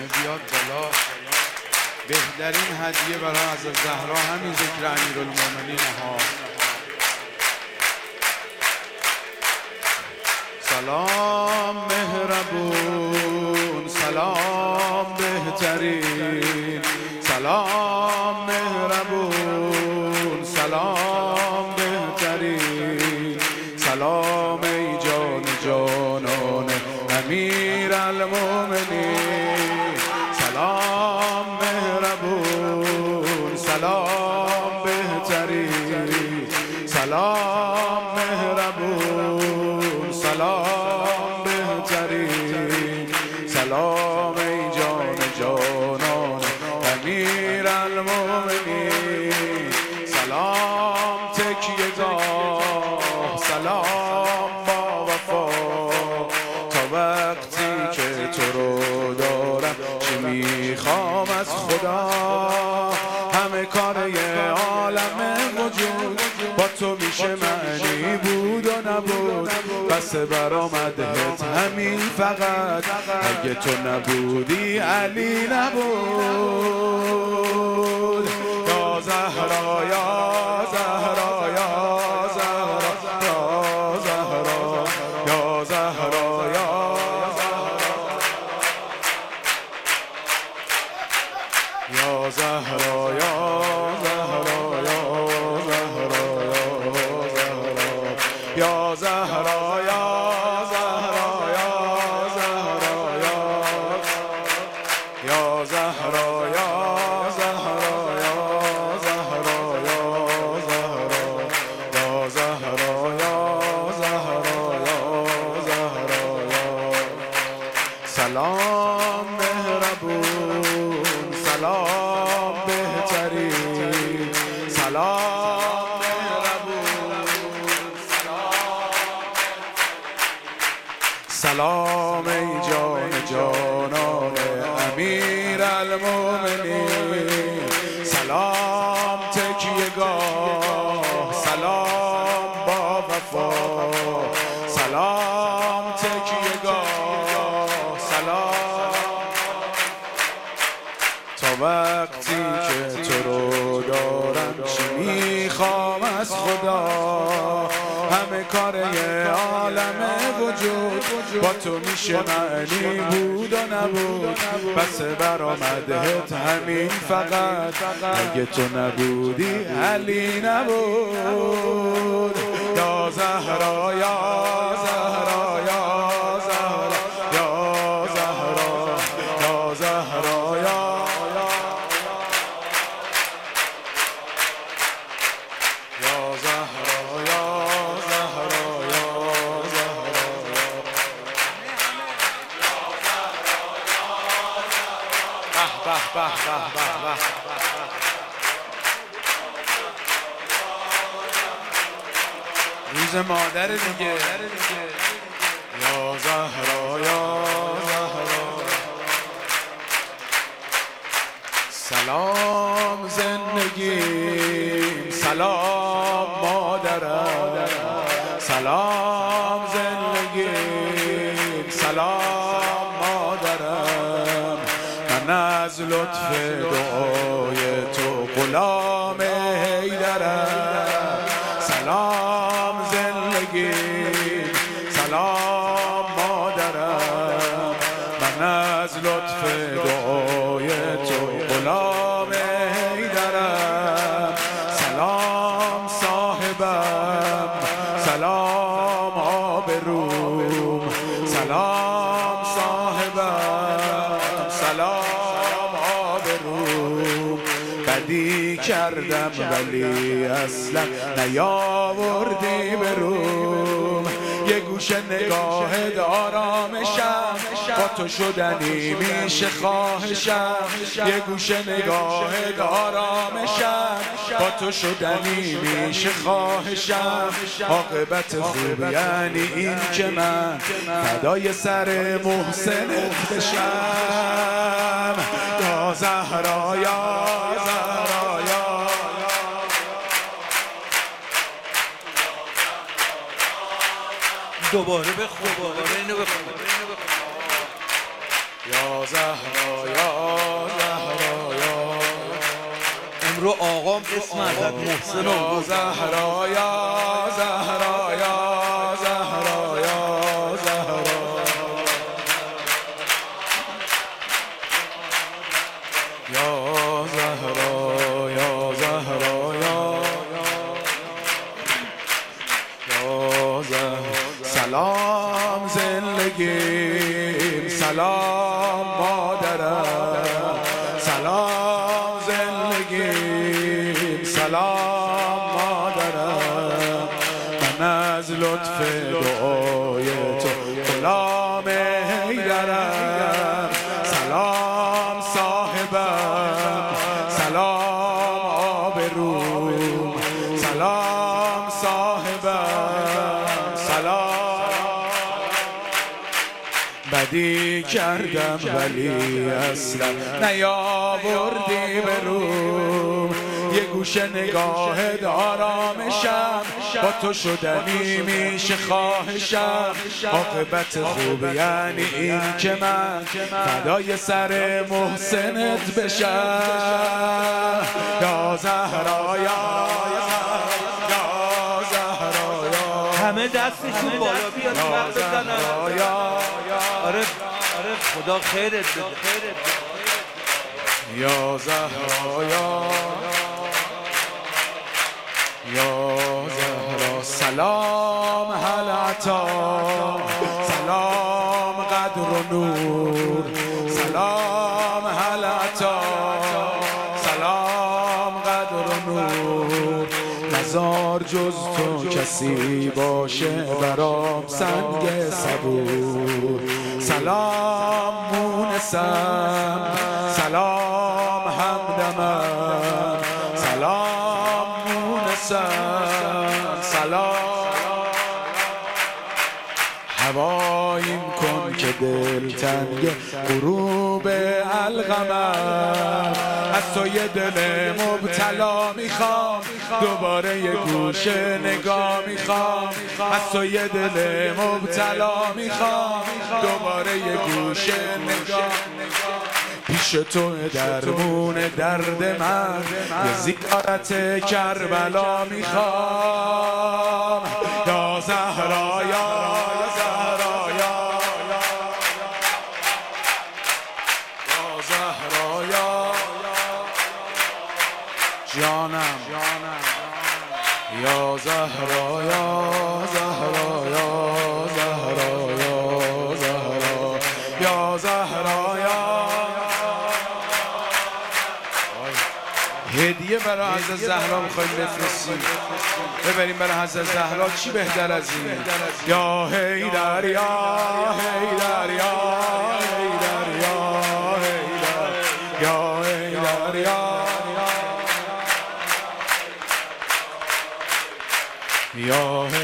همه بیاد بالا. بهترین هدیه برای حضرت زهرا همین ذکر امیرالمومنین ها. سلام مهربون، سلام بهترین، سلام مهربون، سلام بهترین، سلام ای جان جانان امیرالمومنین. سلام مهربون، سلام بهترین، سلام مهربون، سلام بهترین، سلام ای جان جانان امیرالمومنین. سلام تکیه‌گاه، سلام با وفا، تا وقتی که تو رو دارم چی میخوام از خدا. همه کار یه عالم وجود با تو میشه معنی بود و نبود. بس برآمدهت همین فقط، اگه تو نبودی علی نبود. یا زهرا یا زهرا یا زهرا یا زهرا یا زهرا یا زهرا یا زهرا یا زهرا یا یا زهرا یا زهرا یا زهرا یا زهرا یا زهرا یا زهرا یا. سلام مهربون، سلام بهترین، سلام مهربون، سلام ای جان جانان امیرالمومنین. سلام تکیه‌گاه، سلام با وفا، سلام تکیه‌گاه، سلام تا وقتی که تو رو دارم چی میخوام از خدا. همه کار یه عالم وجود با تو میشه معنی بود و نبود. بس برآمدهت همین فقط، اگه تو نبودی علی نبود. یا زهرا یا زهرا یا زهرا یا زهرا یا زهرا یا روز مادر دیگه. یا زهرا یا زهرا. سلام زندگیم، سلام مادرم، سلام زندگیم، سلام مادرم. من از لطف دعای تو غلام حیدرم. سلام زندگیم، سلام مادرم. من از لطف دعای تو غلام حیدرم. سلام صاحبم، سلام آبروم، سلام صاحبم، سلام آبروم. بدی کردم ولی اصلا نیاوردی بروم. یه گوشه نگاه دارامشم، با تو شدنی میشه خواهشم. یه گوشه نگاه دارامشم، با تو شدنی میشه خواهشم. عاقبت خوب یعنی این که من فدای سر محسنت بشم. یا زهرا یا زهرا یا دوباره بخون، دوباره اینو بخون. یا زهرا یا زهرا یا امرو آقام اسم ازت محسن یا زهرا یا زهرا یا زهرا یا زهرا یا زهرا یا زهرا یا زهرا سلام زندگیم سلام مادرم سلام زندگیم سلام مادرم من از لطف دعای تو غلام حیدرم سلام صاحبم سلام آبروم سلام صاحبم سلام بدی کردم ولی اصلا نیاوردی به روم یه گوشه نگاه آرامشم با تو شدنی میشه خواهشم عاقبت خوب یعنی این که من فدای سر محسنت بشم یا زهرا یا زهرا یا همه دستشون بالا بیاد یا زهرا یا آره خدا خیرت بده یا زهرا یا زهرا سلام هل عطا سلام قدر و نور سلام هل عطا سلام قدر و نور نزار جز تو کسی باشه برام سنگ صبور سلام مونسم سلام همدمم سلام مونسم سلام هواییم کن که دل تنگ غروب القمر از تو یه دل مبتلا میخوام دوباره یه گوشه نگاه میخوام از تو یه دل مبتلا میخوام دوباره یه گوشه نگاه پیش تو درمون درد من یه زیارت کربلا میخوام یا زهرا یا زهرا یا زهرا یا جانم یا زهرا یا زهرا یا زهرا یا زهرا یا زهرا یا هدیه برای حضرت زهرا میخوایم بفرستیم ببریم برای حضرت زهرا چی بهتر از این یا حیدر یا حیدر یا حیدر یا حیدر یا حیدر یا